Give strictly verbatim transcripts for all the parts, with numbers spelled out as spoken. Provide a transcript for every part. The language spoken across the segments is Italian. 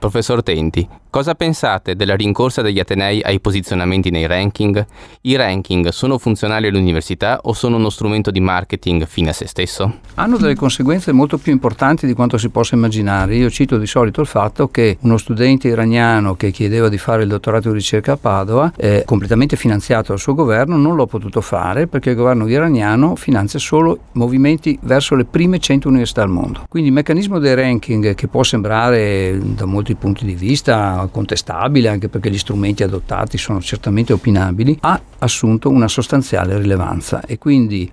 Professor Tenti, cosa pensate della rincorsa degli atenei ai posizionamenti nei ranking? I ranking sono funzionali all'università o sono uno strumento di marketing fine a se stesso? Hanno delle conseguenze molto più importanti di quanto si possa immaginare. Io cito di solito il fatto che uno studente iraniano che chiedeva di fare il dottorato di ricerca a Padova, eh, completamente finanziato dal suo governo, non l'ho potuto fare perché il governo iraniano finanzia solo movimenti verso le prime cento università al mondo. Quindi il meccanismo dei ranking, che può sembrare da molti punti di vista contestabile, anche perché gli strumenti adottati sono certamente opinabili, ha assunto una sostanziale rilevanza e quindi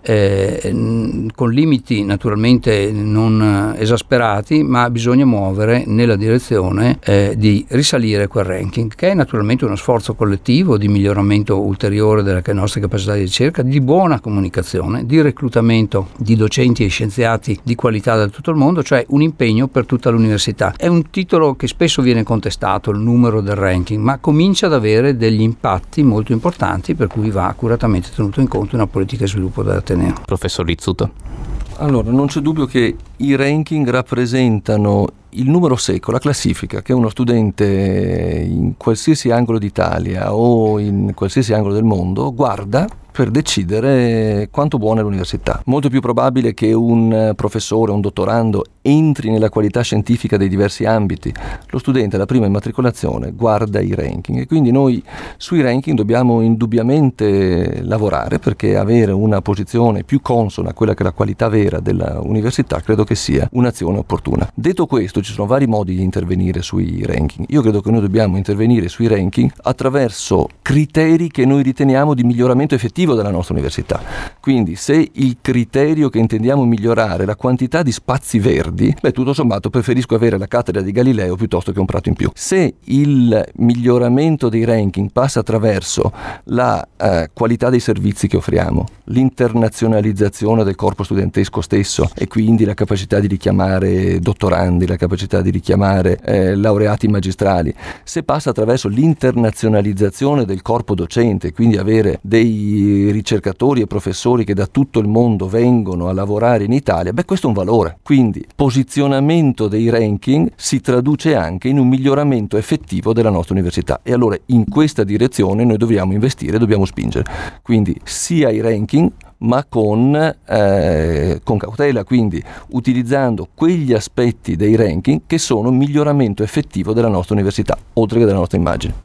eh, con limiti naturalmente non esasperati, ma bisogna muovere nella direzione eh, di risalire quel ranking, che è naturalmente uno sforzo collettivo di miglioramento ulteriore delle nostre capacità di ricerca, di buona comunicazione, di reclutamento di docenti e scienziati di qualità da tutto il mondo, cioè un impegno per tutta l'università. È un titolo che spesso viene contestato, il numero del ranking, ma comincia ad avere degli impatti molto importanti, per cui va accuratamente tenuto in conto una politica di sviluppo dell'Ateneo. Professor Rizzuto. Allora, non c'è dubbio che i ranking rappresentano il numero secco, la classifica che uno studente in qualsiasi angolo d'Italia o in qualsiasi angolo del mondo guarda per decidere quanto buona è l'università. Molto più probabile che un professore, un dottorando entri nella qualità scientifica dei diversi ambiti. Lo studente alla prima immatricolazione guarda i ranking e quindi noi sui ranking dobbiamo indubbiamente lavorare, perché avere una posizione più consona a quella che è la qualità vera dell'università credo che sia un'azione opportuna. Detto questo, ci sono vari modi di intervenire sui ranking. Io credo che noi dobbiamo intervenire sui ranking attraverso criteri che noi riteniamo di miglioramento effettivo della nostra università. Quindi se il criterio che intendiamo migliorare è la quantità di spazi verdi, beh, tutto sommato preferisco avere la cattedra di Galileo piuttosto che un prato in più. Se il miglioramento dei ranking passa attraverso la eh, qualità dei servizi che offriamo, l'internazionalizzazione del corpo studentesco stesso e quindi la capacità di richiamare dottorandi, la capacità di richiamare eh, laureati magistrali, se passa attraverso l'internazionalizzazione del corpo docente, quindi avere dei ricercatori e professori che da tutto il mondo vengono a lavorare in Italia, beh, questo è un valore. Quindi posizionamento dei ranking si traduce anche in un miglioramento effettivo della nostra università e allora in questa direzione noi dobbiamo investire, dobbiamo spingere. Quindi sia i ranking ma con, eh, con cautela, quindi utilizzando quegli aspetti dei ranking che sono un miglioramento effettivo della nostra università, oltre che della nostra immagine.